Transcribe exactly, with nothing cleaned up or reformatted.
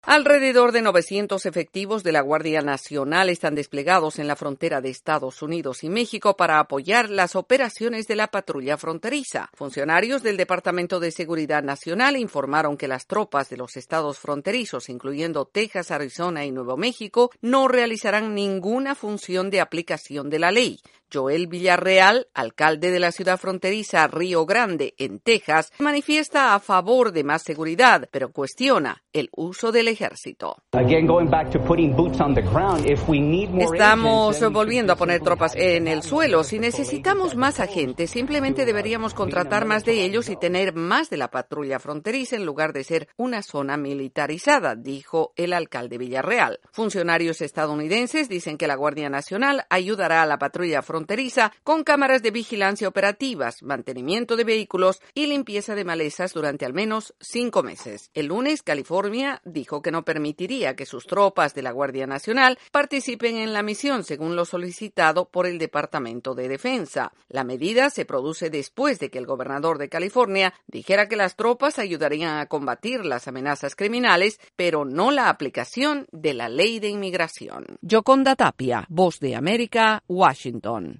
Alrededor de novecientos efectivos de la Guardia Nacional están desplegados en la frontera de Estados Unidos y México para apoyar las operaciones de la patrulla fronteriza. Funcionarios del Departamento de Seguridad Nacional informaron que las tropas de los estados fronterizos, incluyendo Texas, Arizona y Nuevo México, no realizarán ninguna función de aplicación de la ley. Joel Villarreal, alcalde de la ciudad fronteriza Río Grande, en Texas, manifiesta a favor de más seguridad, pero cuestiona el uso del ejército. Estamos volviendo a poner tropas en el suelo. Si necesitamos más agentes, simplemente deberíamos contratar más de ellos y tener más de la patrulla fronteriza en lugar de ser una zona militarizada, dijo el alcalde Villarreal. Funcionarios estadounidenses dicen que la Guardia Nacional ayudará a la patrulla fronteriza con cámaras de vigilancia operativas, mantenimiento de vehículos y limpieza de malezas durante al menos cinco meses. El lunes, California dijo que no permitiría que sus tropas de la Guardia Nacional participen en la misión, según lo solicitado por el Departamento de Defensa. La medida se produce después de que el gobernador de California dijera que las tropas ayudarían a combatir las amenazas criminales, pero no la aplicación de la ley de inmigración. Yoconda Tapia, Voz de América, Washington.